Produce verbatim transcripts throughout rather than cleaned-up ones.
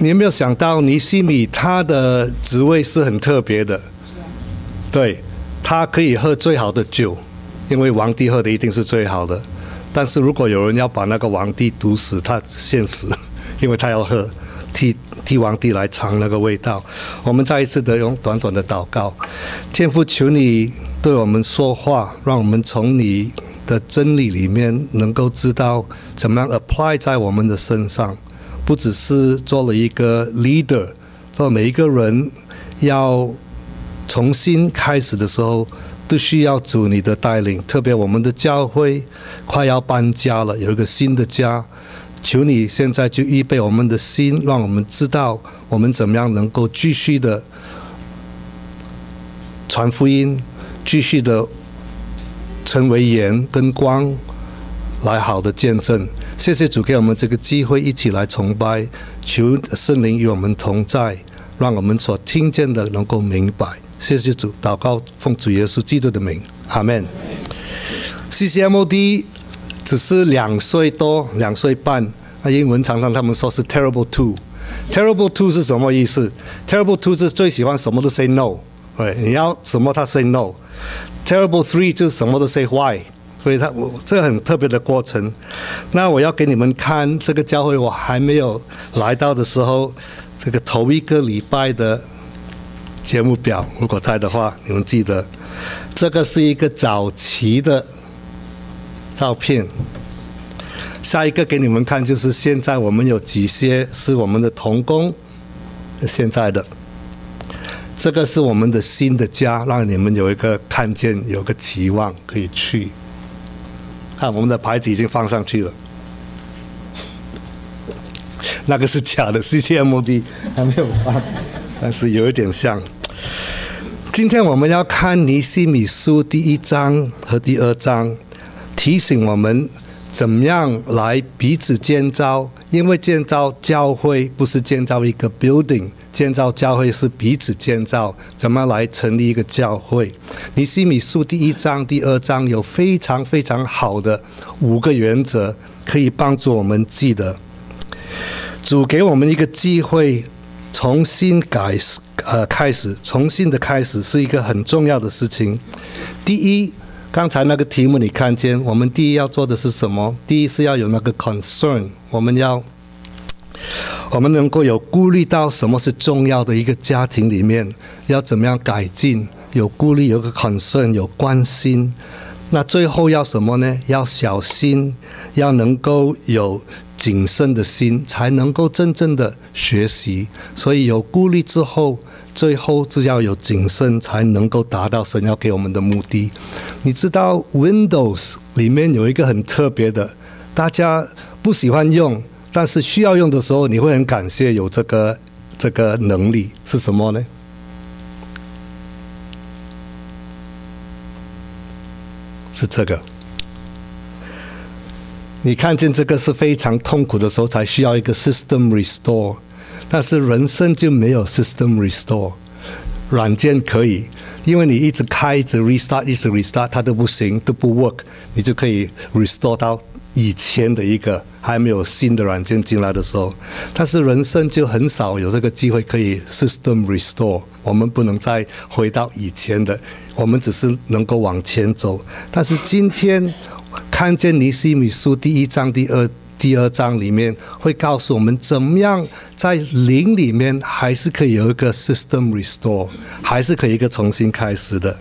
你有没有想到尼西米他的职位是很特别的？对，他可以喝最好的酒，因为皇帝喝的一定是最好的。但是如果有人要把那个皇帝毒死，他现死，因为他要喝，替替皇帝来尝那个味道。我们再一次的用短短的祷告，天父，求你对我们说话，让我们从你的真理里面能够知道怎么样 apply 在我们的身上。不只是做了一个 leader， 做每一个人要重新开始的时候，都需要主你的带领。特别我们的教会快要搬家了，有一个新的家，求你现在就预备我们的心，让我们知道我们怎么样能够继续的传福音，继续的成为盐跟光，来好的见证。谢谢主给我们这个机会，一起来崇拜，求圣灵与我们同在，让我们所听见的能够明白。谢谢主，祷告奉主耶稣基督的名，阿们。C C M O D 只是两岁多，两岁半。那英文常常他们说是 terrible two。terrible two 是什么意思 ？terrible two 是最喜欢什么都 say no， 对，你要什么他 say no。terrible three 就是什么都 say why。所以他我这很特别的过程。那我要给你们看这个教会，我还没有来到的时候，这个头一个礼拜的节目表，如果在的话，你们记得，这个是一个早期的照片。下一个给你们看，就是现在我们有几些是我们的同工，现在的。这个是我们的新的家，让你们有一个看见，有个期望可以去。看我们的牌子已经放上去了，那个是假的 C C M O D 还没有放，但是有一点像。今天我们要看尼希米书第一章和第二章，提醒我们怎么样来彼此建造，因为建造教会不是建造一个 building， 建造教会是彼此建造，怎么来成立一个教会。尼希米书第一章第二章有非常非常好的五个原则，可以帮助我们记得。主给我们一个机会，重新改呃开始，重新的开始是一个很重要的事情。第一，刚才那个题目你看见，我们第一要做的是什么？第一是要有那个 concern， 我们要我们能够有顾虑到什么是重要的一个家庭里面要怎么样改进，有顾虑，有个 concern， 有关心。那最后要什么呢？要小心，要能够有谨慎的心，才能够真正的学习。所以有顾虑之后，最后就要有谨慎，才能够达到神要给我们的目的。你知道 Windows 里面有一个很特别的，大家不喜欢用，但是需要用的时候你会很感谢有这个这个能力，是什么呢？是这个。你看见这个是非常痛苦的时候才需要一个 system restore， 但是人生就没有 system restore。 软件可以，因为你一直开一直 restart 一直 restart 它都不行，都不 work， 你就可以 restore 到以前的一个还没有新的软件进来的时候。但是人生就很少有这个机会可以 system restore， 我们不能再回到以前的，我们只是能够往前走。但是今天看见尼希米书第一章第二第二章里面会告诉我们怎么样在灵里面还是可以有一个 system restore， 还是可以一个重新开始的。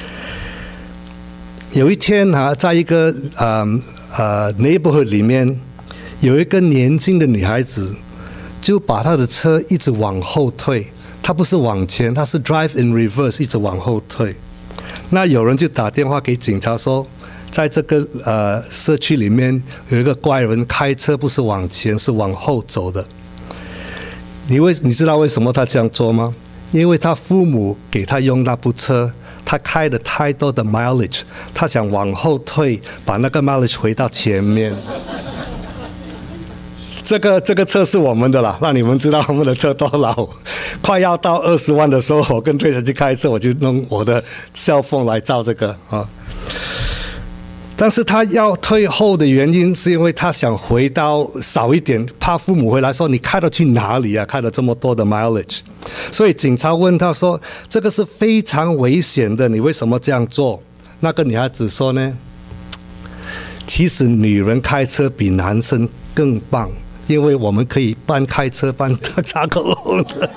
有一天啊，在一个呃呃 neighborhood 里面，有一个年轻的女孩子就把她的车一直往后退，她不是往前，她是 drive in reverse， 一直往后退。那有人就打电话给警察说，在这个呃社区里面有一个怪人开车不是往前，是往后走的。你为你知道为什么他这样做吗？因为他父母给他用那部车，他开了太多的 mileage， 他想往后退，把那个 mileage 回到前面。这个这个车是我们的啦，让你们知道我们的车多老。快要到二十万的时候，我跟队长去开车，我就用我的 cell phone 来照这个啊。 但是他要退后的原因是因为他想回到少一点，怕父母回来说你开得去哪里啊，开了这么多的 mileage。 所以警察问他说这个是非常危险的，你为什么这样做？那个女孩子说呢，其实女人开车比男生更棒，因为我们可以半开车半擦口红的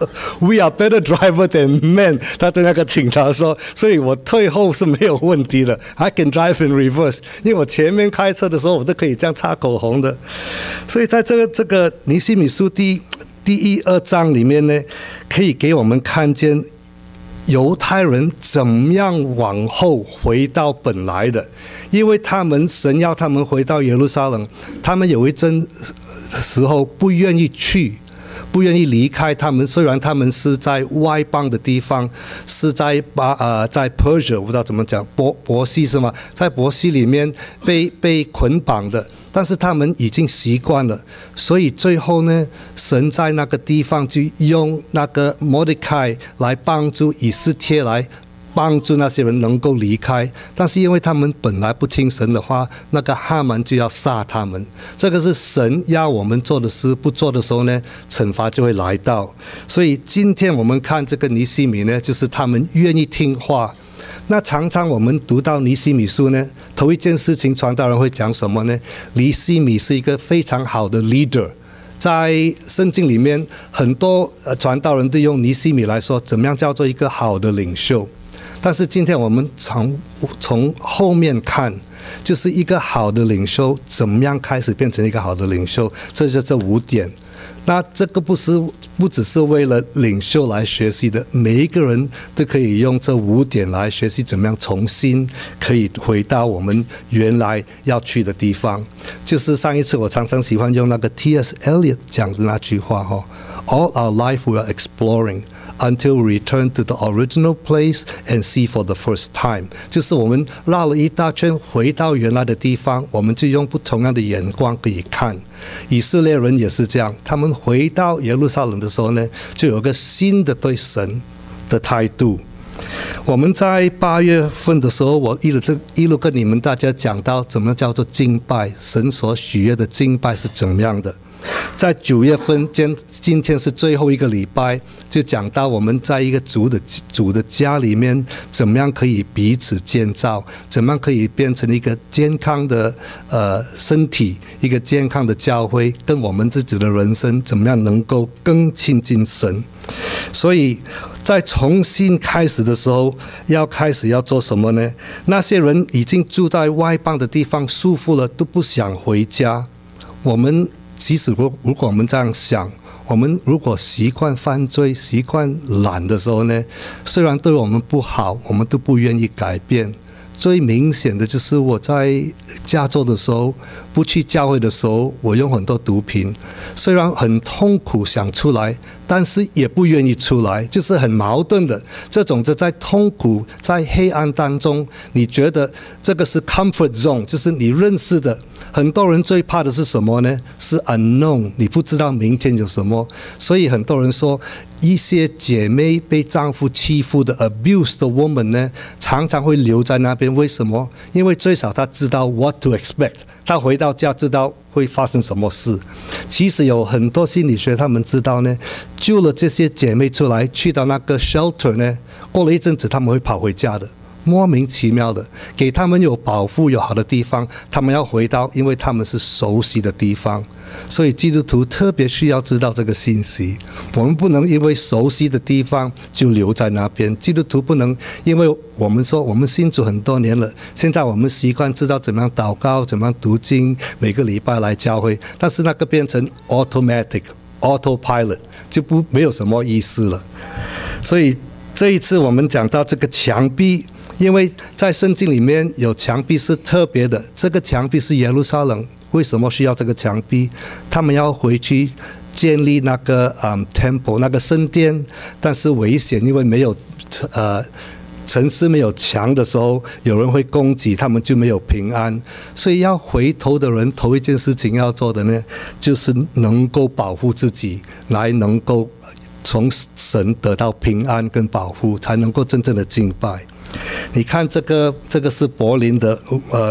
We are better driver than men。 他对那个警察说，所以我退后是没有问题的， I can drive in reverse， 因为我前面开车的时候我都可以这样擦口红的。所以在这个这个尼希米书第第一二章里面呢，可以给我们看见犹太人怎么样往后回到本来的，因为他们神要他们回到耶路撒冷，他们有一阵时候不愿意去，不愿意离开他们。虽然他们是在外邦的地方，是在巴呃在 Persia， 我不知道怎么讲，伯伯西是吗？在伯西里面被被捆绑的，但是他们已经习惯了，所以最后呢，神在那个地方就用那个摩地开来帮助以斯帖，来帮助那些人能够离开。但是因为他们本来不听神的话，那个哈曼就要杀他们。这个是神要我们做的事，不做的时候呢，惩罚就会来到。所以今天我们看这个尼希米呢，就是他们愿意听话。那常常我们读到尼希米书呢，头一件事情传道人会讲什么呢？尼希米是一个非常好的 leader。在圣经里面，很多传道人都用尼希米来说怎么样叫做一个好的领袖。但是今天我们从从后面看，就是一个好的领袖怎么样开始变成一个好的领袖，这就这五点。那这个不是不只是为了领袖来学习的，每一个人都可以用这五点来学习怎么样重新可以回到我们原来要去的地方。就是上一次我常常喜欢用那个 T S Eliot 讲的那句话 All our life we are exploring until we return to the original place and see for the first time。 就是我们绕了一大圈回到原来的地方，我们就用不同样的眼光可以看。以色列人也是这样，他们回到耶路撒冷的时候呢，就有个新的对神的态度。我们在八月份的时候，我一路这一路跟你们大家讲到怎么叫做敬拜，神所许悦的敬拜是怎么样的。在九月份，今今天是最后一个礼拜，就讲到我们在一个主的主的家里面，怎么样可以彼此建造，怎么样可以变成一个健康的呃身体，一个健康的教会，跟我们自己的人生怎么样能够更亲近神。所以在重新开始的时候，要开始要做什么呢？那些人已经住在外邦的地方，舒服了，都不想回家。我们其实如果我们这样想，我们如果习惯犯罪、习惯懒的时候呢，虽然对我们不好，我们都不愿意改变。最明显的就是我在加州的时候，不去教会的时候，我用很多毒品，虽然很痛苦想出来，但是也不愿意出来，就是很矛盾的。这种就在痛苦、在黑暗当中，你觉得这个是 comfort zone， 就是你认识的。很多人最怕的是什么呢？是 unknown， 你不知道明天有什么。所以很多人说，一些姐妹被丈夫欺负的 abuse 的 woman 呢，常常会留在那边。为什么？因为最少她知道 what to expect， 她回到家知道会发生什么事。其实有很多心理学他们知道呢，救了这些姐妹出来，去到那个 shelter 呢，过了一阵子他们会跑回家的。莫名其妙的，给他们有保护有好的地方，他们要回到，因为他们是熟悉的地方。所以基督徒特别需要知道这个信息，我们不能因为熟悉的地方就留在那边。基督徒不能因为我们说我们信主很多年了，现在我们习惯知道怎么样祷告，怎么样读经，每个礼拜来教会，但是那个变成 automatic autopilot 就不没有什么意思了。所以这一次我们讲到这个墙壁，因为在圣经里面有墙壁是特别的，这个墙壁是耶路撒冷。为什么需要这个墙壁？他们要回去建立那个、嗯、temple 那个圣殿，但是危险，因为没有呃城市没有墙的时候，有人会攻击，他们就没有平安。所以要回头的人，头一件事情要做的呢，就是能够保护自己，来能够从神得到平安跟保护，才能够真正的敬拜。你看这个，这个是柏林的呃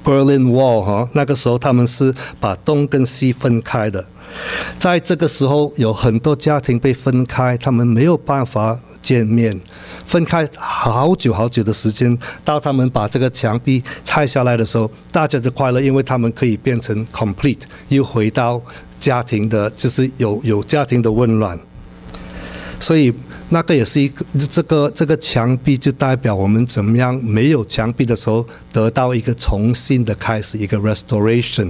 Berlin Wall 哈，那个时候他们是把东跟西分开的。在这个时候，有很多家庭被分开，他们没有办法见面，分开好久好久的时间，到他们把这个墙壁拆下来的时候，大家就快乐，因为他们可以变成 complete， 又回到家庭的，就是有有家庭的温暖。所以那个也是一个这个这个墙壁就代表我们怎么样没有墙壁的时候得到一个重新的开始，一个 restoration。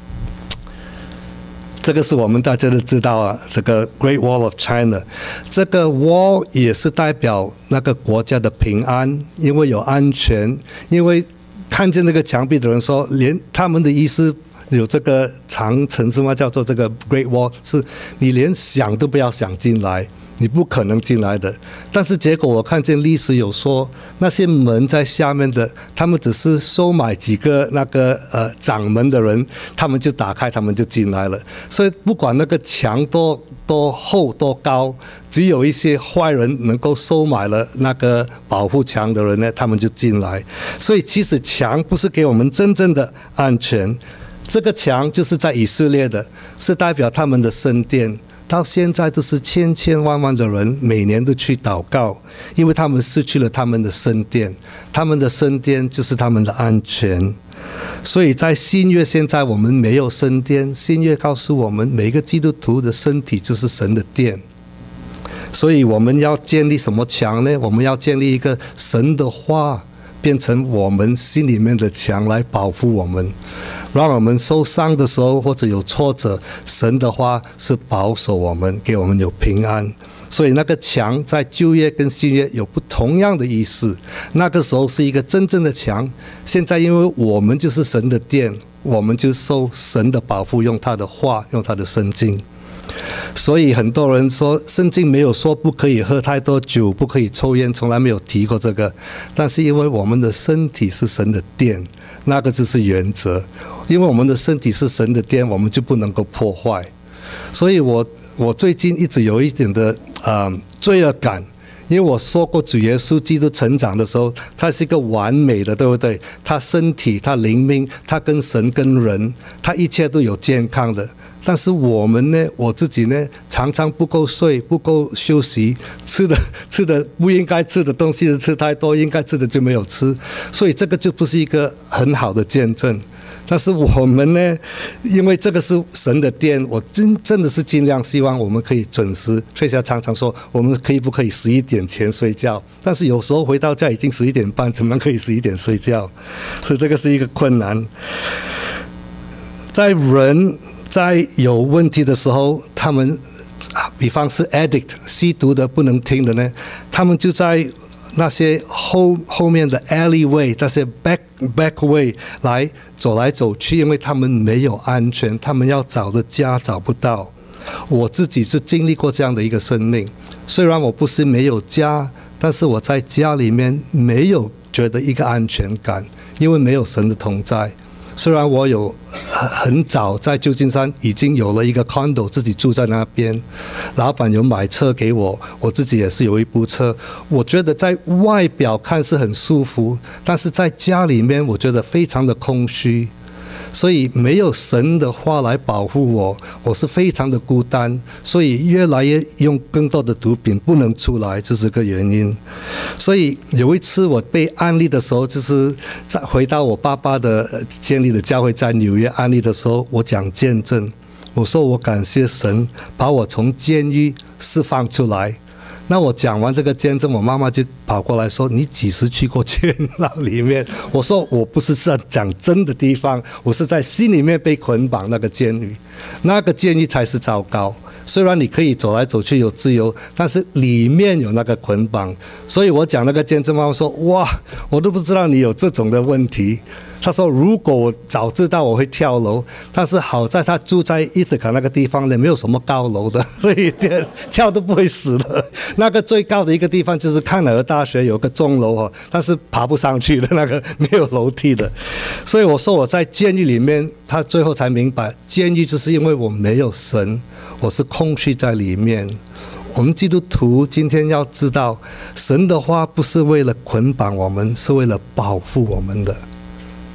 这个是我们大家都知道啊，这个 Great Wall of China， 这个 wall 也是代表那个国家的平安，因为有安全。因为看见那个墙壁的人说，连他们的意思有这个长城是吗？叫做这个 Great Wall， 是你连想都不要想进来。你不可能进来的，但是结果我看见历史有说，那些门在下面的，他们只是收买几个那个呃掌门的人，他们就打开，他们就进来了。所以不管那个墙多多厚多高，只有一些坏人能够收买了那个保护墙的人呢，他们就进来。所以其实墙不是给我们真正的安全，这个墙就是在以色列的，是代表他们的圣殿。到现在都是千千万万的人每年都去祷告，因为他们失去了他们的圣殿，他们的圣殿就是他们的安全。所以在新约现在我们没有圣殿，新约告诉我们每个基督徒的身体就是神的殿。所以我们要建立什么墙呢？我们要建立一个神的话变成我们心里面的墙来保护我们，让我们受伤的时候或者有挫折，神的话是保守我们，给我们有平安。所以那个墙在旧约跟新约有不同样的意思，那个时候是一个真正的墙，现在因为我们就是神的殿，我们就受神的保护，用他的话，用他的圣经。所以很多人说圣经没有说不可以喝太多酒，不可以抽烟，从来没有提过这个。但是因为我们的身体是神的殿，那个就是原则。因为我们的身体是神的殿，我们就不能够破坏。所以我我最近一直有一点的呃罪恶感，因为我说过主耶稣基督成长的时候，他是一个完美的，对不对？他身体，他灵命，他跟神跟人，他一切都有健康的。但是我们呢，我自己呢，常常不够睡，不够休息，吃的吃的不应该吃的东西吃太多，应该吃的就没有吃，所以这个就不是一个很好的见证。但是我们呢，因为这个是神的殿，我真真的是尽量希望我们可以准时。翠霞常常说，我们可以不可以十一点前睡觉？但是有时候回到家已经十一点半，怎么可以十一点睡觉？所以这个是一个困难。在人在有问题的时候，他们比方是 addict 吸毒的不能听的呢，他们就在那些后后面的 alleyway， 那些 back back way 来走来走去，因为他们没有安全，他们要找的家找不到。我自己是经历过这样的一个生命，虽然我不是没有家，但是我在家里面没有觉得一个安全感，因为没有神的同在。虽然我有很早在旧金山已经有了一个 condo， 自己住在那边，老板有买车给我，我自己也是有一部车。我觉得在外表看是很舒服，但是在家里面我觉得非常的空虚。所以没有神的话来保护我，我是非常的孤单，所以越来越用更多的毒品，不能出来，这是个原因。所以有一次我被安利的时候，就是在回到我爸爸的建立的教会在纽约安利的时候，我讲见证，我说我感谢神把我从监狱释放出来。那我讲完这个见证，我妈妈就跑过来说，你几时去过监牢里面？我说我不是在讲真的地方，我是在心里面被捆绑那个监狱，那个监狱才是糟糕。虽然你可以走来走去有自由，但是里面有那个捆绑。所以我讲那个见证，妈妈说哇，我都不知道你有这种的问题。他说如果我早知道我会跳楼，但是好在他住在伊特卡那个地方呢，没有什么高楼的，所以跳都不会死的。那个最高的一个地方就是康奈尔大学有个钟楼，但是爬不上去的，那个没有楼梯的。所以我说我在监狱里面，他最后才明白，监狱就是因为我没有神，我是空虚在里面。我们基督徒今天要知道，神的话不是为了捆绑我们，是为了保护我们的。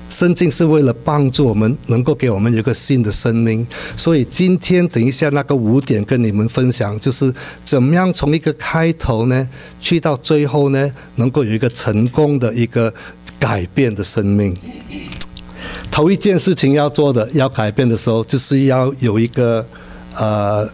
圣经是为了帮助我们，能够给我们有一个新的生命。所以今天等一下那个五点跟你们分享，就是怎么样从一个开头呢，去到最后呢，能够有一个成功的一个改变的生命。头一件事情要做的，要改变的时候，就是要有一个呃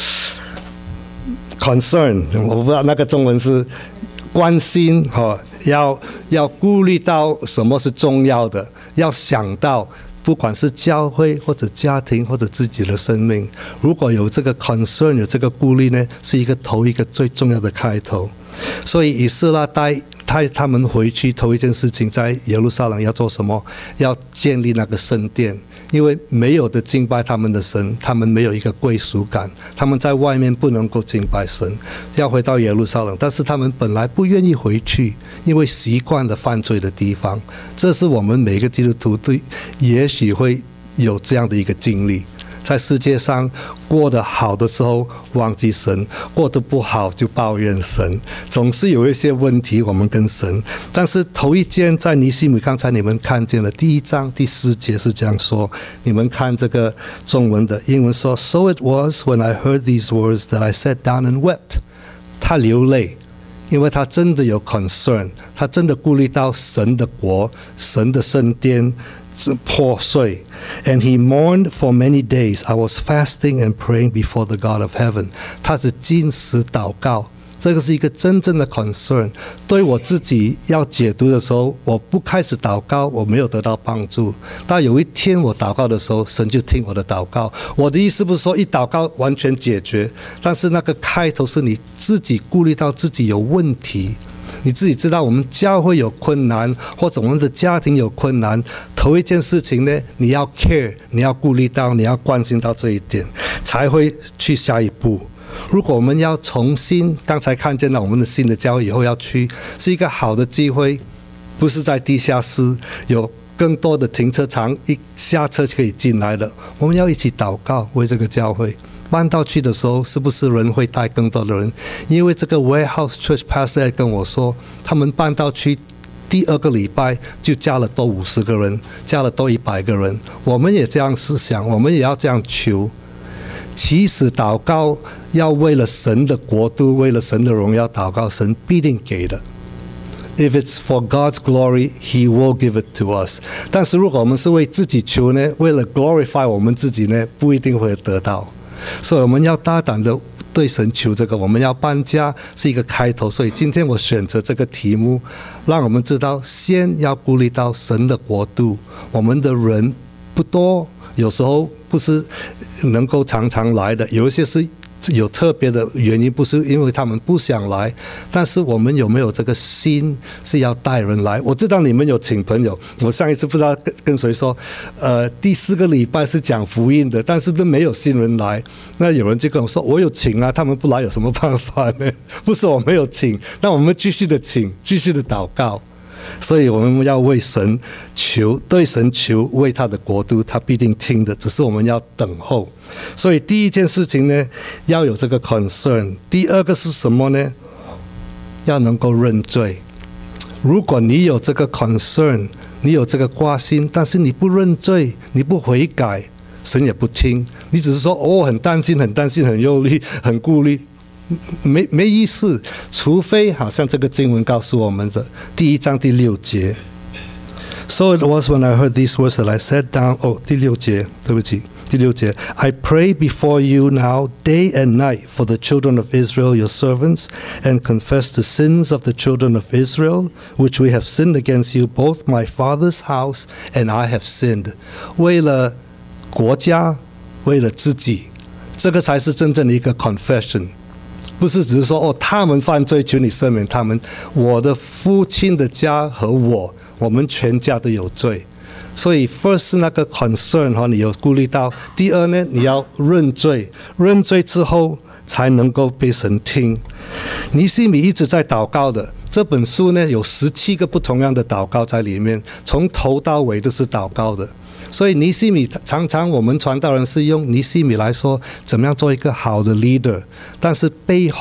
concern， 我不知道那个中文是关心哈，要要顾虑到什么是重要的，要想到不管是教会或者家庭或者自己的生命，如果有这个 concern 有这个顾虑呢，是一个头一个最重要的开头。所以以斯拉带他他们回去头一件事情，在耶路撒冷要做什么？要建立那个圣殿，因为没有的敬拜他们的神，他们没有一个归属感，他们在外面不能够敬拜神，要回到耶路撒冷，但是他们本来不愿意回去，因为习惯了犯罪的地方。这是我们每个基督徒对也许会有这样的一个经历。在世界上过得好的时候忘记神，过得不好就抱怨神，总是有一些问题我们跟神。但是头一件在尼希米，刚才你们看见了第一章第四节是这样说，你们看这个中文的，英文说 So it was when I heard these words that I sat down and wept。 他流泪，因为他真的有 concern， 他真的顾虑到神的国，神的圣殿破碎。 And he mourned for many days. I was fasting and praying before the God of heaven. 他是禁食祷告，这个是一个真正的 concern。 对我自己要解读的时候，我不开始祷告，我没有得到帮助，但有一天我祷告的时候，神就听我的祷告。我的意思不是说一祷告完全解决，但是那个开头是你自己顾虑到自己有问题，你自己知道我们教会有困难，或者我们的家庭有困难，头一件事情呢，你要 care， 你要顾虑到，你要关心到这一点，才会去下一步。如果我们要重新，刚才看见了我们的新的教会以后要去，是一个好的机会，不是在地下室有更多的停车场，一下车就可以进来的。我们要一起祷告，为这个教会搬到去的时候，是不是人会带更多的人？因为这个 Warehouse Church Pastor 跟我说，他们搬到去第二个礼拜就加了多五十个人，加了多一百个人。我们也这样思想，我们也要这样求。其实祷告要为了神的国度，为了神的荣耀祷告，神必定给的。If it's for God's glory, He will give it to us. 但是如果我们是为自己求呢，为了 glorify 我们自己呢，不一定会得到。所以我们要大胆的对神求这个，我们要搬家是一个开头。所以今天我选择这个题目，让我们知道先要顾虑到神的国度。我们的人不多，有时候不是能够常常来的，有一些是有特别的原因，不是因为他们不想来，但是我们有没有这个心是要带人来？我知道你们有请朋友，我上一次不知道跟跟谁说，呃，第四个礼拜是讲福音的，但是都没有新人来。那有人就跟我说，我有请啊，他们不来有什么办法呢？不是我没有请，那我们继续的请，继续的祷告。所以我们要为神求，对神求，为他的国度，他必定听的，只是我们要等候。所以第一件事情呢，要有这个 concern。 第二个是什么呢？要能够认罪。如果你有这个 concern， 你有这个挂心，但是你不认罪，你不悔改，神也不听。你只是说哦，很担心很担心很忧虑很顾虑，没没意思，除非好像这个经文告诉我们的第一章第六节。So it was when I heard these words that I sat down. 哦，第六节，对不起，第六节。I pray before you now day and night for the children of Israel, your servants, and confess the sins of the children of Israel, which we have sinned against you, both my father's house and I have sinned. 为了国家，为了自己，这个才是真正的一个 confession。不是只是说哦，他们犯罪，求你赦免他们。我的父亲的家和我，我们全家都有罪。所以 first 是那个 concern 哈，你有顾虑到。第二呢，你要认罪，认罪之后才能够被神听。尼希米一直在祷告的，这本书呢有十七个不同样的祷告在里面，从头到尾都是祷告的。所以尼希米常常我们传道人是用尼希米来说怎么样做一个好的 leader， 但是背后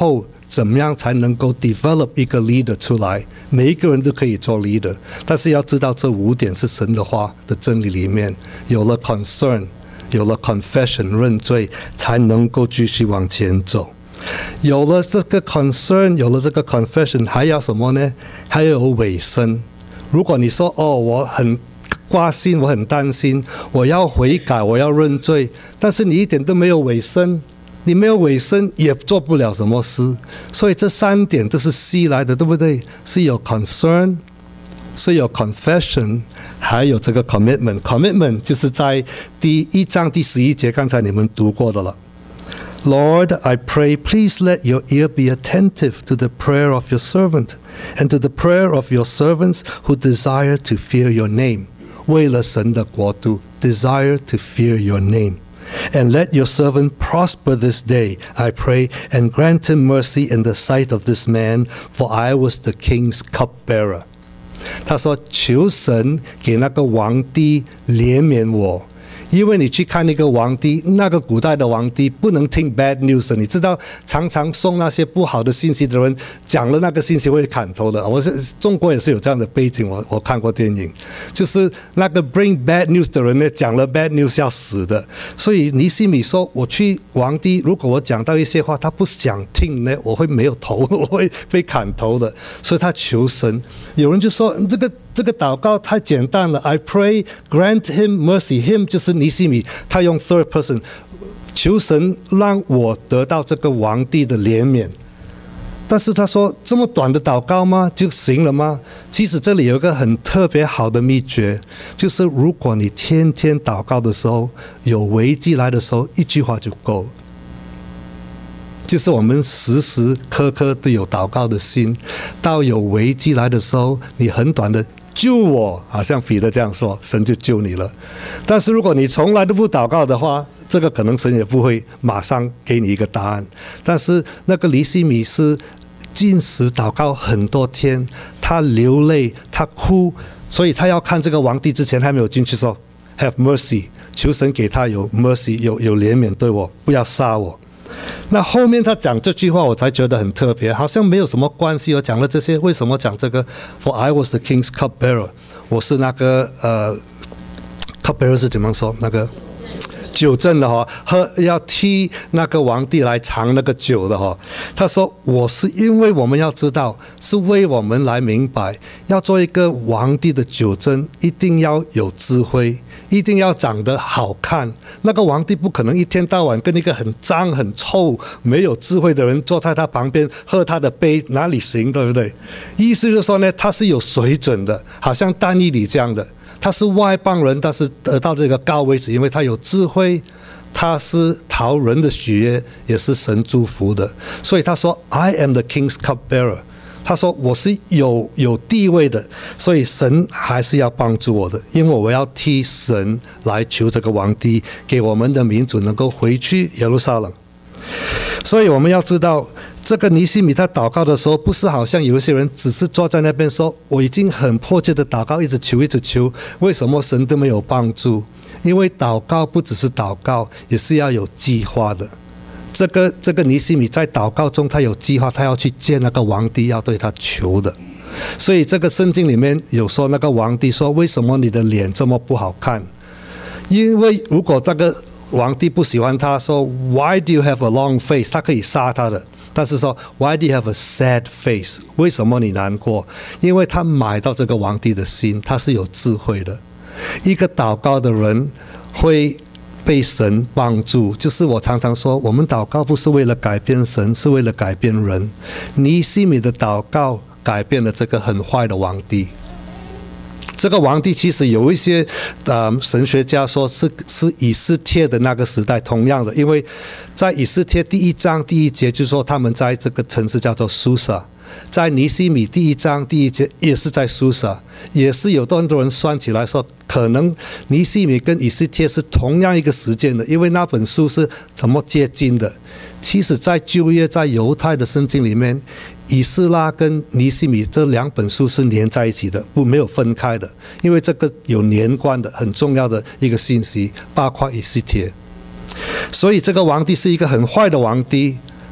怎么样才能够 develop 一个 leader 出来。每一个人都可以做 leader， 但是要知道这五点是神的话的真理里面，有了 concern， 有了 confession 认罪，才能够继续往前走。有了这个 concern， 有了这个 confession， 还要什么呢？还要有委身。如果你说哦，我很挂心，我很担心，我要悔改，我要认罪，但是你一点都没有委身，你没有委身也做不了什么事。所以这三点都是 C 来的，对不对？是有 concern， 是有 confession， 还有这个 commitment。commitment 就是在第一章第十一节，刚才你们读过的了。Lord, I pray, please let your ear be attentive to the prayer of your servant and to the prayer of your servants who desire to fear your name. 为了神的国度 desire to fear your name. And let your servant prosper this day, I pray, and grant him mercy in the sight of this man, for I was the king's cupbearer. 他说求神给那个皇帝怜悯我，因为你去看那个皇帝，那个古代的皇帝不能听 bad news， 你知道常常送那些不好的信息的人，讲了那个信息会砍头的。我是中国也是有这样的背景，我我看过电影，就是那个 bring bad news 的人呢，讲了 bad news 要死的。所以尼西米说，我去皇帝，如果我讲到一些话，他不想听呢，我会没有头，我会被砍头的。所以他求神。有人就说这个这个祷告太简单了 I pray grant him mercy， him 就是尼西米，他用 third person 求神让我得到这个皇帝的怜悯。但是他说这么短的祷告吗就行了吗？其实这里有一个很特别好的秘诀，就是如果你天天祷告的时候，有危机来的时候，一句话就够了。就是我们时时刻刻都有祷告的心，到有危机来的时候，你很短的救我，好像彼得这样说，神就救你了。但是如果你从来都不祷告的话，这个可能神也不会马上给你一个答案。但是那个尼西米是禁食祷告很多天，他流泪，他哭，所以他要看这个皇帝之前还没有进去说 Have mercy， 求神给他有 mercy， 有有怜悯对我，不要杀我。那后面他讲这句话我才觉得很特别，好像没有什么关系。我讲了这些，为什么讲这个 For I was the king's cupbearer， 我是那个呃 cupbearer 是怎么说？那个酒政的哈，喝要替那个皇帝来尝那个酒的哈。他说我是因为我们要知道，是为我们来明白，要做一个皇帝的酒政，一定要有智慧，一定要长得好看。那个皇帝不可能一天到晚跟一个很脏很臭没有智慧的人坐在他旁边喝他的杯，哪里行，对不对？意思就是说呢，他是有水准的，好像但以理这样的，他是外邦人，但是得到这个高位置，因为他有智慧，他是讨人的喜悦，也是神祝福的。所以他说 I am the king's cupbearer， 他说我是有有地位的，所以神还是要帮助我的，因为我要替神来求这个皇帝给我们的民族能够回去耶路撒冷。所以我们要知道，这个尼西米他祷告的时候，不是好像有一些人只是坐在那边说我已经很迫切的祷告，一直求一直求，为什么神都没有帮助？因为祷告不只是祷告，也是要有计划的。这个这个尼西米在祷告中他有计划，他要去见那个皇帝，要对他求的。所以这个圣经里面有说，那个皇帝说为什么你的脸这么不好看？因为如果那个皇帝不喜欢他，说 Why do you have a long face？ 他可以杀他的。但是说 Why do you have a sad face？ 为什么你难过？因为他买到这个皇帝的心，他是有智慧的。一个祷告的人会被神帮助，就是我常常说，我们祷告不是为了改变神，是为了改变人。尼西米的祷告改变了这个很坏的皇帝。这个皇帝其实有一些、呃、神学家说是是以斯帖的那个时代同样的，因为在以斯帖第一章第一节就说他们在这个城市叫做苏撒，在尼西米第一章第一节也是在苏撒，也是有很多人算起来说可能尼西米跟以斯帖是同样一个时间的，因为那本书是怎么接近的。其实在旧约在犹太的圣经里面，以斯拉跟尼西米这两本书是连在一起的，不没有分开的，因为这个有连贯的很重要的一个信息，包括以斯帖。所以这个皇帝是一个很坏的皇帝，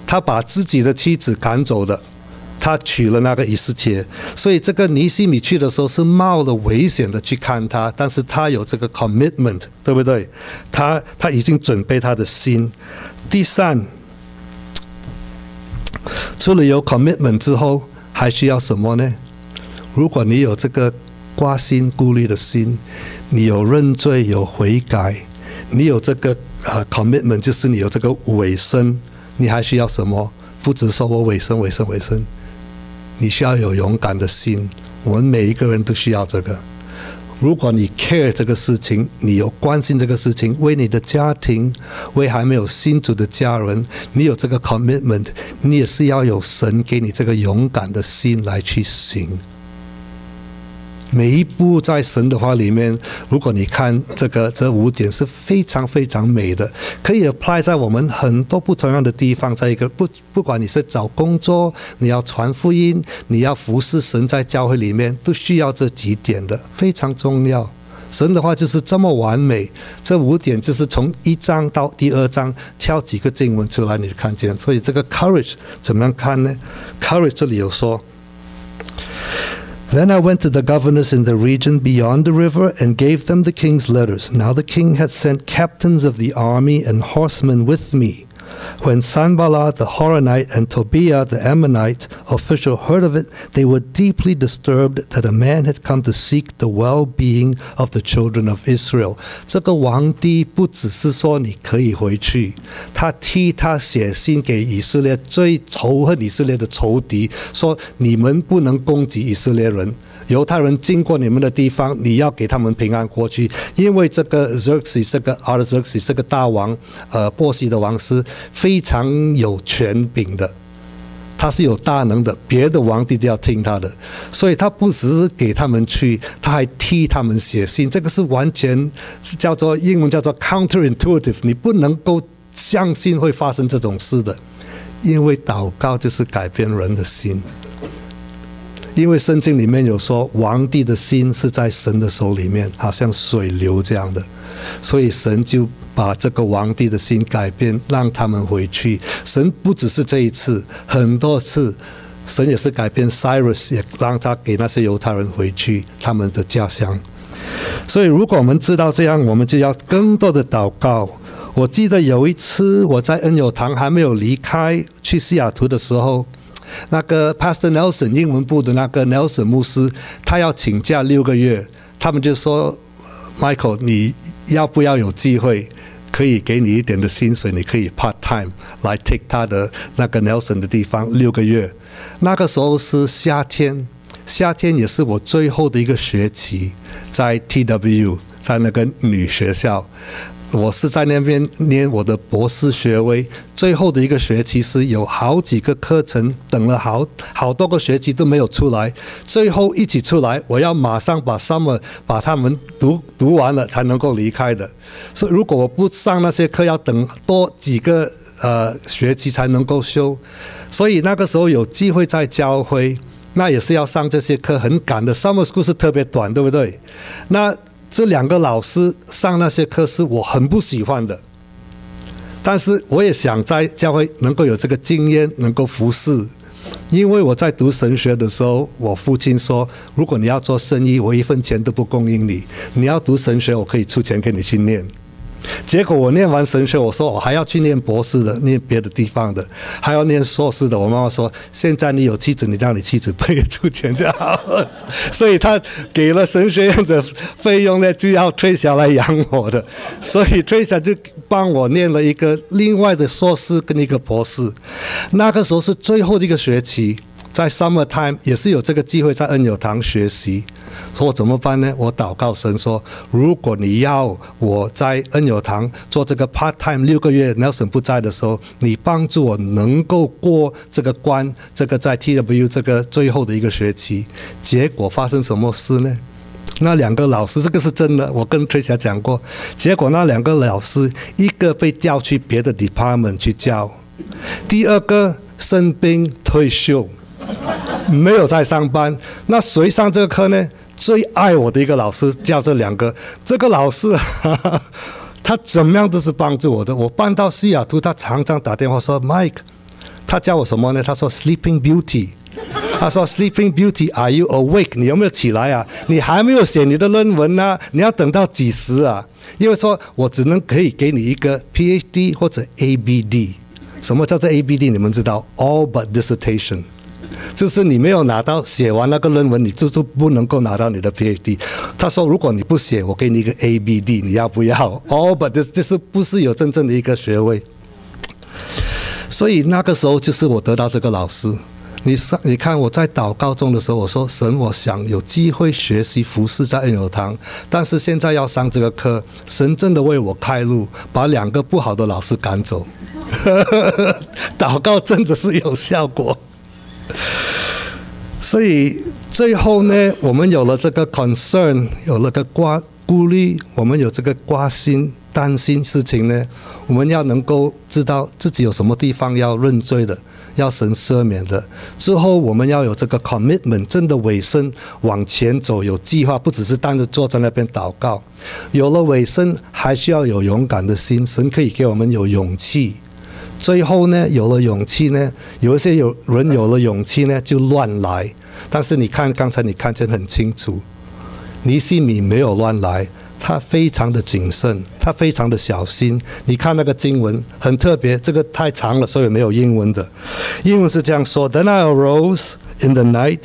他把自己的妻子赶走的，他娶了那个以斯帖，所以这个尼西米去的时候是冒了危险的去看他，但是他有这个 commitment， 对不对？他他已经准备他的心。第三，除了有 commitment 之后，还需要什么呢？如果你有这个挂心顾虑的心，你有认罪有悔改，你有这个、呃、commitment， 就是你有这个委身，你还需要什么？不只说我委身委身委身，你需要有勇敢的心。我们每一个人都需要这个。如果你 care 这个事情，你有关心这个事情，为你的家庭，为还没有信主的家人，你有这个 commitment， 你也是要有神给你这个勇敢的心来去行。每一步在神的话里面，如果你看这个这五点是非常非常美的，可以 apply 在我们很多不同样的地方。在一个不不管你是找工作，你要传福音，你要服侍神，在教会里面都需要这几点的，非常重要。神的话就是这么完美，这五点就是从一章到第二章挑几个经文出来，你就看见。所以这个 courage 怎么样看呢？ courage 这里有说，Then I went to the governors in the region beyond the river and gave them the king's letters. Now the king had sent captains of the army and horsemen with me. When Sanballat the Horonite and Tobiah the Ammonite official heard of it, they were deeply disturbed that a man had come to seek the well-being of the children of Israel. 这个皇帝不只是说你可以回去，他替他写信给以色列最仇恨以色列的仇敌，说你们不能攻击以色列人。犹太人经过你们的地方，你要给他们平安过去，因为这个 Xerxes 这个 Artaxerxes 这个大王，呃，波西的王是非常有权柄的，他是有大能的，别的皇帝都要听他的，所以他不只是给他们去，他还替他们写信，这个是完全是叫做英文叫做 counterintuitive， 你不能够相信会发生这种事的，因为祷告就是改变人的心。因为圣经里面有说，皇帝的心是在神的手里面，好像水流这样的，所以神就把这个皇帝的心改变，让他们回去。神不只是这一次，很多次，神也是改变 Cyrus， 也让他给那些犹太人回去他们的家乡。所以如果我们知道这样，我们就要更多的祷告。我记得有一次我在恩友堂还没有离开去西雅图的时候，那个 Pastor Nelson 英文部的那个 Nelson 牧师，他要请假六个月，他们就说 Michael 你要不要有机会可以给你一点的薪水，你可以 part time 来 take 他的那个 Nelson 的地方六个月。那个时候是夏天，夏天也是我最后的一个学期，在 T W 在那个女学校，我是在那边念我的博士学位，最后的一个学期是有好几个课程，等了好好多个学期都没有出来，最后一起出来，我要马上把 summer 把他们读读完了才能够离开的。所以如果我不上那些课，要等多几个呃学期才能够修。所以那个时候有机会在教会，那也是要上这些课，很赶的。Summer School 是特别短，对不对？那这两个老师上那些课是我很不喜欢的，但是我也想在教会能够有这个经验，能够服侍。因为我在读神学的时候，我父亲说，如果你要做生意，我一分钱都不供应你，你要读神学，我可以出钱给你去念。结果我念完神学，我说我还要去念博士的，念别的地方的，还要念硕士的。我妈妈说，现在你有妻子，你让你妻子不要出钱就好。所以他给了神学院的费用呢，就要退下来养我的，所以退下就帮我念了一个另外的硕士跟一个博士。那个时候是最后的一个学期，在 summer time 也是有这个机会在恩友堂学习。说我怎么办呢？我祷告神说，如果你要我在恩友堂做这个 part time 六个月 Nelson 不在的时候，你帮助我能够过这个关，这个在 T W 这个最后的一个学期。结果发生什么事呢？那两个老师，这个是真的，我跟 Tricia 讲过。结果那两个老师，一个被调去别的 department 去教，第二个生病退休，没有在上班。那谁上这个课呢？最爱我的一个老师教这两个，这个老师哈哈他怎么样都是帮助我的。我搬到西雅图，他常常打电话说 Mike 他教我什么呢？他说 Sleeping Beauty， 他说 Sleeping Beauty Are you awake？ 你有没有起来啊？你还没有写你的论文啊，你要等到几时啊？因为说我只能可以给你一个 P H D 或者 A B D。 什么叫做 A B D？ 你们知道 All but dissertation， 就是你没有拿到写完那个论文，你就就不能够拿到你的 P H D。 他说如果你不写，我给你一个 A B D， 你要不要？ All but this 就是不是有真正的一个学位。所以那个时候就是我得到这个老师。你你看我在祷告中的时候，我说神，我想有机会学习服侍在恩友堂，但是现在要上这个课，神真的为我开路，把两个不好的老师赶走。祷告真的是有效果。所以最后呢，我们有了这个 concern， 有了个挂顾虑，我们有这个挂心担心事情呢，我们要能够知道自己有什么地方要认罪的，要神赦免的。之后我们要有这个 commitment， 真的委身往前走，有计划，不只是单着坐在那边祷告。有了委身，还需要有勇敢的心，神可以给我们有勇气。最后呢，有了勇气呢，有一些有人有了勇气呢，就乱来。但是你看，刚才你看见很清楚，尼西米没有乱来，他非常的谨慎，他非常的小心。你看那个经文很特别，这个太长了，所以没有英文的。英文是这样说 ：Then I arose in the night,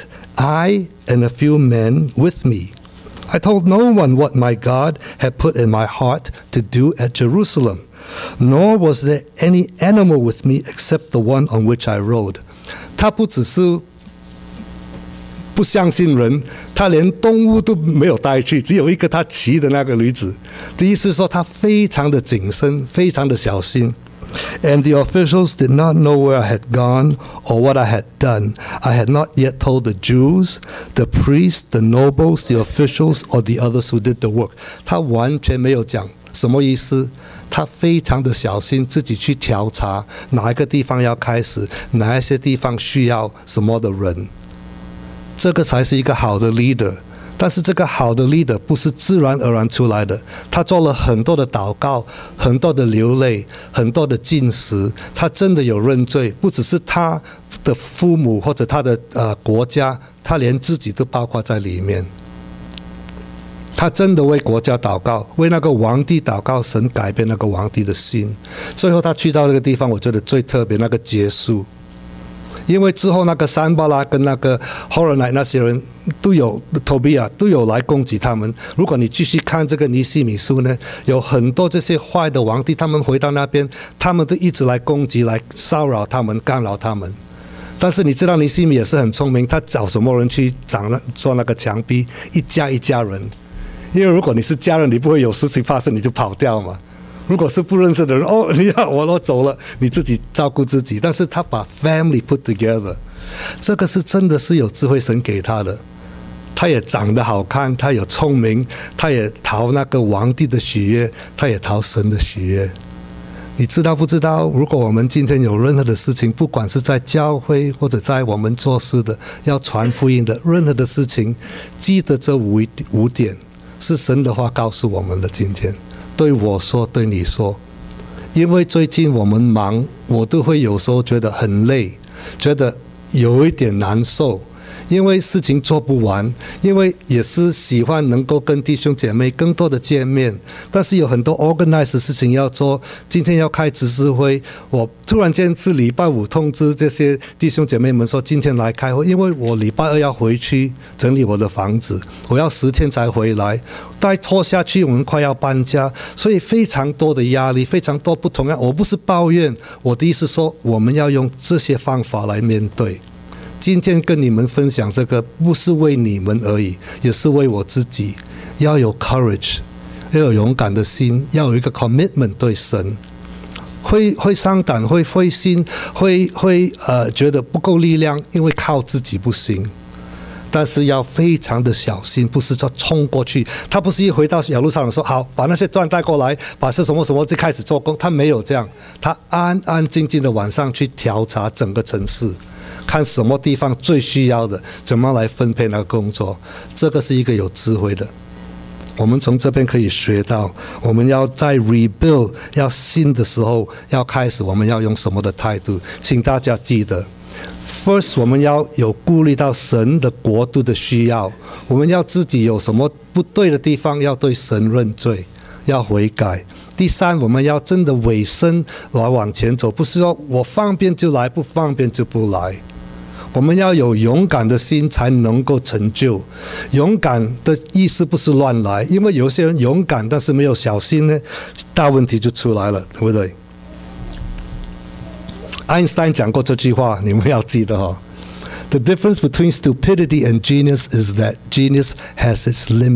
I and a few men with me. I told no one what my God had put in my heart to do at Jerusalem.Nor was there any animal with me except the one on which I rode. 他不只是不相信人，他连动物都没有带去，只有一个他骑的那个驴子。的意思是说他非常的谨慎，非常的小心。And the officials did not know where I had gone or what I had done. I had not yet told the Jews, the priests, the nobles, the officials, or the others who did the work. 他完全没有讲什么意思。他非常的小心，自己去调查哪一个地方要开始，哪一些地方需要什么的人，这个才是一个好的 leader。 但是这个好的 leader 不是自然而然出来的，他做了很多的祷告，很多的流泪，很多的禁食，他真的有认罪，不只是他的父母或者他的、呃、国家，他连自己都包括在里面。他真的为国家祷告，为那个皇帝祷告，神改变那个皇帝的心。最后他去到这个地方，我觉得最特别那个结束，因为之后那个山巴拉跟那个 Horonite 那些人都有 Tobiah 都有来攻击他们。如果你继续看这个尼西米书呢，有很多这些坏的皇帝，他们回到那边，他们都一直来攻击，来骚扰他们，干扰他们。但是你知道尼西米也是很聪明，他找什么人去长那做那个墙壁？一家一家人。因为如果你是家人，你不会有事情发生你就跑掉嘛。如果是不认识的人，哦，你要我我走了，你自己照顾自己。但是他把 family put together， 这个是真的是有智慧，神给他的。他也长得好看，他有聪明，他也讨那个皇帝的喜悦，他也讨神的喜悦。你知道不知道？如果我们今天有任何的事情，不管是在教会或者在我们做事的，要传福音的任何的事情，记得这五五点。是神的话告诉我们的。今天对我说，对你说，因为最近我们忙，我都会有时候觉得很累，觉得有一点难受，因为事情做不完，因为也是喜欢能够跟弟兄姐妹更多的见面，但是有很多 organize 的事情要做。今天要开执事会，我突然间是礼拜五通知这些弟兄姐妹们说今天来开会，因为我礼拜二要回去整理我的房子，我要十天才回来，再拖下去我们快要搬家，所以非常多的压力，非常多不同样。我不是抱怨，我的意思说我们要用这些方法来面对。今天跟你们分享这个，不是为你们而已，也是为我自己。要有 courage， 要有勇敢的心，要有一个 commitment 对神。会会伤胆，会灰心，会会呃觉得不够力量，因为靠自己不行。但是要非常的小心，不是说冲过去。他不是一回到亚路撒冷说好，把那些砖带过来，把这什么什么就开始做工。他没有这样，他安安静静的晚上去调查整个城市。看什么地方最需要的，怎么来分配那个工作，这个是一个有智慧的。 我们从这边可以学到，我们要在 rebuild 要新的时候要开始，我们要用什么的态度？请大家记得 ，first 我们要有顾虑到神的国度的需要，我们要自己有什么不对的地方，要对神认罪，要悔改。第三，我们要真的委身来往前走，不是说我方便就来，不方便就不来。我们要有勇敢的心才能够成就。勇敢的意思不是乱来，因为有些人勇敢但是没有小心呢，大问题就出来了，对不对？爱因斯坦讲过这句话，你们要记得哦。The difference between stupidity and genius is that genius has its limits 。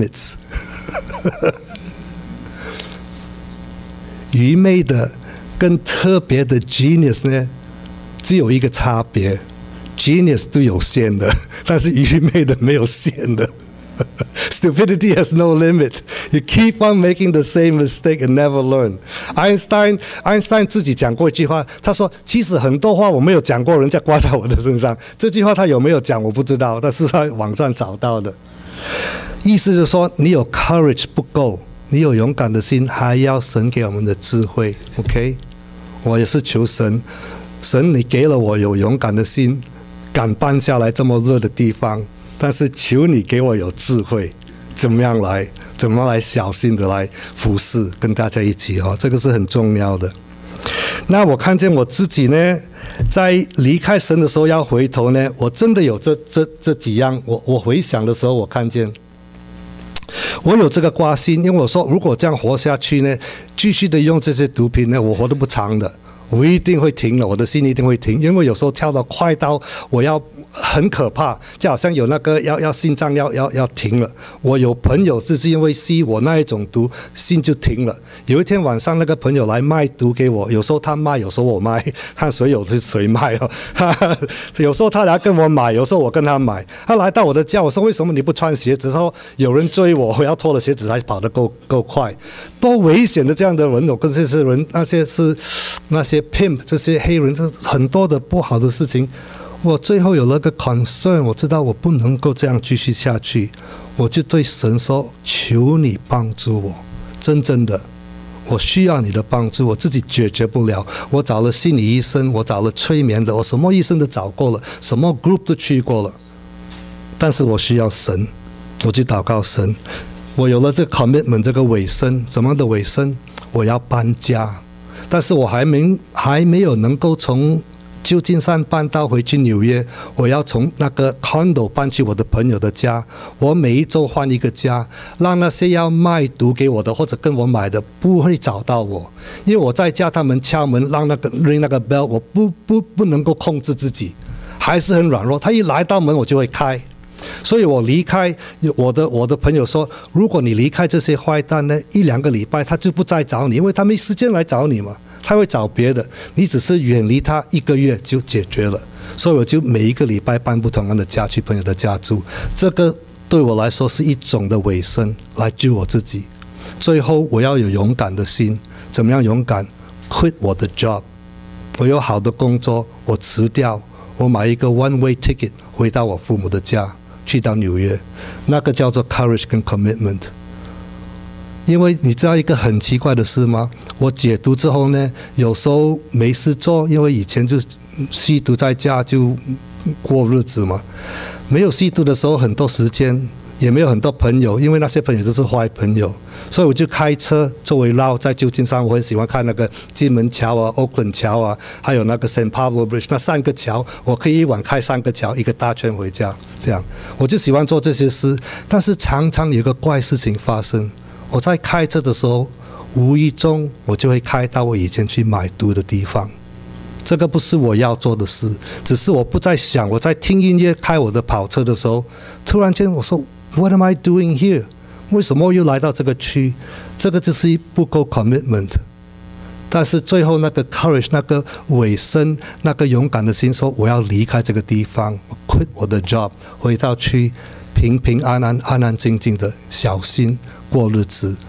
愚昧的跟特别的 genius 呢，只有一个差别。Genius 都有限的，但是愚昧的没有限的。Stupidity has no limit. You keep on making the same mistake and never learn. Einstein, Einstein 自己讲过一句话，他说：“其实很多话我没有讲过，人家挂在我的身上。”这句话他有没有讲我不知道，但是他网上找到的。意思是说，你有 courage 不够，你有勇敢的心，还要神给我们的智慧。OK， 我也是求神，神你给了我有勇敢的心。敢搬下来这么热的地方，但是求你给我有智慧，怎么样来，怎么来小心的来服侍，跟大家一起哈，这个是很重要的。那我看见我自己呢，在离开神的时候要回头呢，我真的有这这这几样，我我回想的时候，我看见我有这个挂心，因为我说如果这样活下去呢，继续的用这些毒品呢，我活得不长的。我一定会停了，我的心一定会停，因为有时候跳到快到我要很可怕，就好像有那个要要心脏要要要停了。我有朋友就是因为吸我那一种毒，心就停了。有一天晚上，那个朋友来卖毒给我，有时候他卖，有时候我卖，看谁有是谁卖哦。有时候他来跟我买，有时候我跟他买。他来到我的家，我说为什么你不穿鞋子？他说有人追我，我要脱了鞋子才跑得够够快，多危险的这样的人！我跟这些人，那些是那些。pimp 这些黑人，这很多的不好的事情，我最后有了个 concern， 我知道我不能够这样继续下去，我就对神说：“求你帮助我，真正的，我需要你的帮助，我自己解决不了。我找了心理医生，我找了催眠的，我什么医生都找过了，什么 group 都去过了，但是我需要神，我去祷告神。我有了这个 commitment， 这个委身，怎么的委身？我要搬家。”但是我还没还没有能够从旧金山搬到回去纽约，我要从那个 condo 搬去我的朋友的家，我每一周换一个家，让那些要卖毒给我的或者跟我买的不会找到我，因为我在家他们敲门让那个 ring 那个 bell， 我不不不能够控制自己，还是很软弱，他一来到门我就会开。所以我离开，我的我的朋友说，如果你离开这些坏蛋呢，一两个礼拜他就不再找你，因为他没时间来找你嘛，他会找别的，你只是远离他一个月就解决了。所以我就每一个礼拜搬不同样的家去朋友的家住，这个对我来说是一种的委身，来救我自己。最后我要有勇敢的心，怎么样勇敢 ？quit 我的 job， 我有好的工作，我辞掉，我买一个 one way ticket 回到我父母的家。去到纽约，那个叫做 courage 跟 commitment。 因为你知道一个很奇怪的事吗？我解毒之后呢，有时候没事做，因为以前就吸毒在家就过日子嘛，没有吸毒的时候很多时间，也没有很多朋友，因为那些朋友都是坏朋友，所以我就开车周围绕在旧金山，我很喜欢看那个金门桥啊、Oakland 桥啊，还有那个 Saint Pablo Bridge， 那三个桥，我可以一晚开三个桥，一个大圈回家，这样我就喜欢做这些事。但是常常有一个怪事情发生，我在开车的时候，无意中我就会开到我以前去买毒的地方。这个不是我要做的事，只是我不再想，我在听音乐开我的跑车的时候，突然间我说 What am I doing here？ 为什么又来到这个区？这个就是不够 commitment。 但是最后那个 courage， 那个委身，那个勇敢的心说我要离开这个地方，我 quit 我的 job， 回到区平平安安安安静静的小心过日子。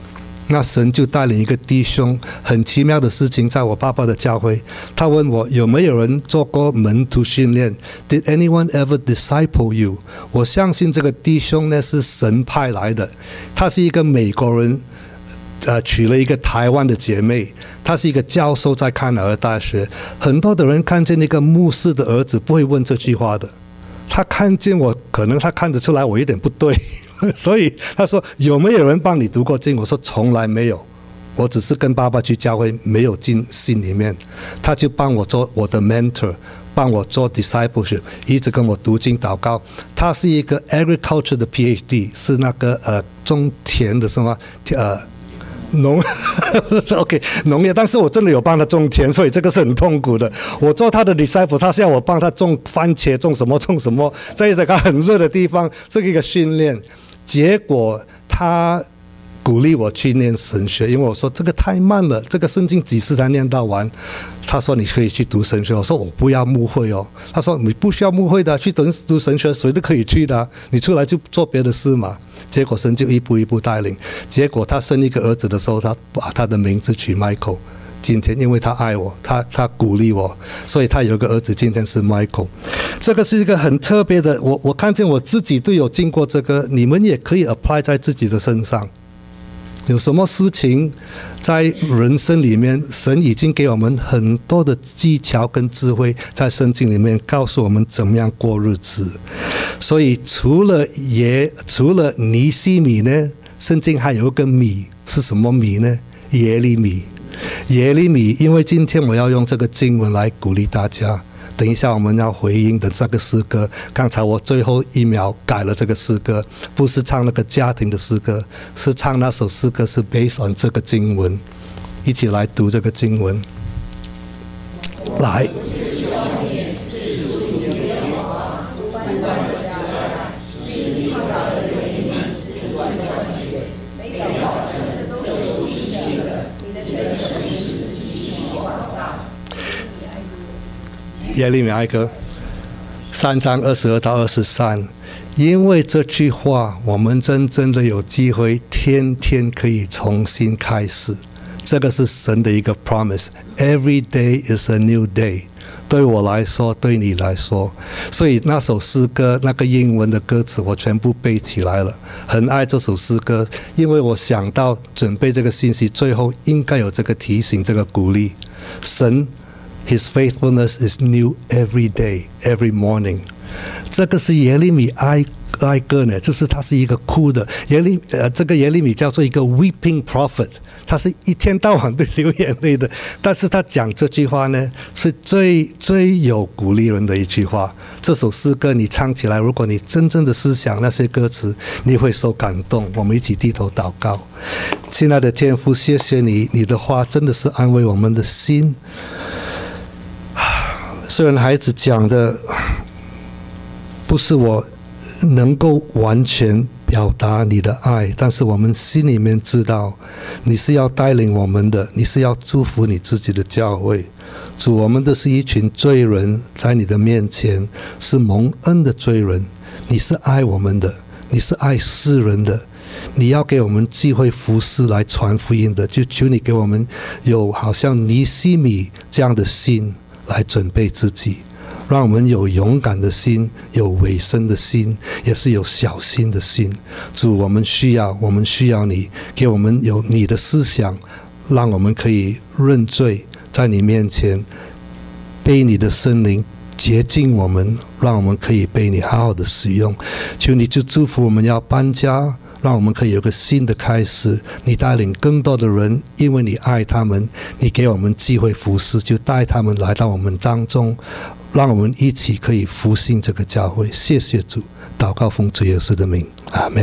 那神就带领一个弟兄，很奇妙的事情，在我爸爸的教会，他问我有没有人做过门徒训练 ？Did anyone ever disciple you？ 我相信这个弟兄呢是神派来的，他是一个美国人，呃，娶了一个台湾的姐妹，他是一个教授，在康奈尔大学。很多的人看见那个牧师的儿子不会问这句话的，他看见我，可能他看得出来我有点不对。所以他说有没有人帮你读过经？我说从来没有，我只是跟爸爸去教会，没有进心里面。他就帮我做我的 mentor， 帮我做 discipleship， 一直跟我读经祷告。他是一个 agriculture 的 P H D， 是那个呃种田的什么呃农OK 农业，但是我真的有帮他种田，所以这个是很痛苦的。我做他的 disciple， 他是要我帮他种番茄，种什么种什么，在这个很热的地方，这个一个训练。结果他鼓励我去念神学，因为我说这个太慢了，这个圣经几时才念到完？他说你可以去读神学，我说我不要牧会哦。他说你不需要牧会的，去读读神学谁都可以去的，你出来就做别的事嘛。结果神就一步一步带领，结果他生一个儿子的时候，他把他的名字取 Michael。今天因为他爱我，他他鼓励我，所以他有个儿子今天是 Michael。 这个是一个很特别的，我我看见我自己都有经过这个，你们也可以 apply 在自己的身上。有什么事情在人生里面，神已经给我们很多的技巧跟智慧，在圣经里面告诉我们怎么样过日子。所以除了耶除了尼西米呢，圣经还有一个米，是什么米呢？耶利米。耶利米，因为今天我要用这个经文来鼓励大家。等一下我们要回应的这个诗歌，刚才我最后一秒改了这个诗歌，不是唱那个家庭的诗歌，是唱那首诗歌是 based on 这个经文。一起来读这个经文。来，耶利米哀歌三章二十二到二十三，因为这句话，我们真正的有机会天天可以重新开始。这个是神的一个 promise。Every day is a new day。对我来说，对你来说，所以那首诗歌那个英文的歌词我全部背起来了，很爱这首诗歌，因为我想到准备这个信息，最后应该有这个提醒，这个鼓励。神His faithfulness is new every day, every morning。 这个是耶利米哀哀歌呢，就是他是一个哭的耶利呃，这个耶利米叫做一个 weeping prophet， 他是一天到晚都流眼泪的。但是他讲这句话呢，是最最有鼓励人的一句话。这首诗歌你唱起来，如果你真正的思想那些歌词，你会受感动。我们一起低头祷告。亲爱的天父，谢谢你，你的话真的是安慰我们的心。虽然孩子讲的不是我能够完全表达你的爱，但是我们心里面知道你是要带领我们的，你是要祝福你自己的教会。主，我们的是一群罪人，在你的面前是蒙恩的罪人，你是爱我们的，你是爱世人的，你要给我们机会服侍来传福音的，就求你给我们有好像尼西米这样的心来准备自己，让我们有勇敢的心，有委身的心，也是有小心的心。主，我们需要我们需要你给我们有你的思想，让我们可以认罪，在你面前被你的圣灵洁净我们，让我们可以被你好好的使用。求你就祝福我们要搬家，让我们可以有个新的开始。你带领更多的人，因为你爱他们，你给我们机会服侍，就带他们来到我们当中，让我们一起可以复兴这个教会。谢谢主，祷告奉主耶稣的名，阿们。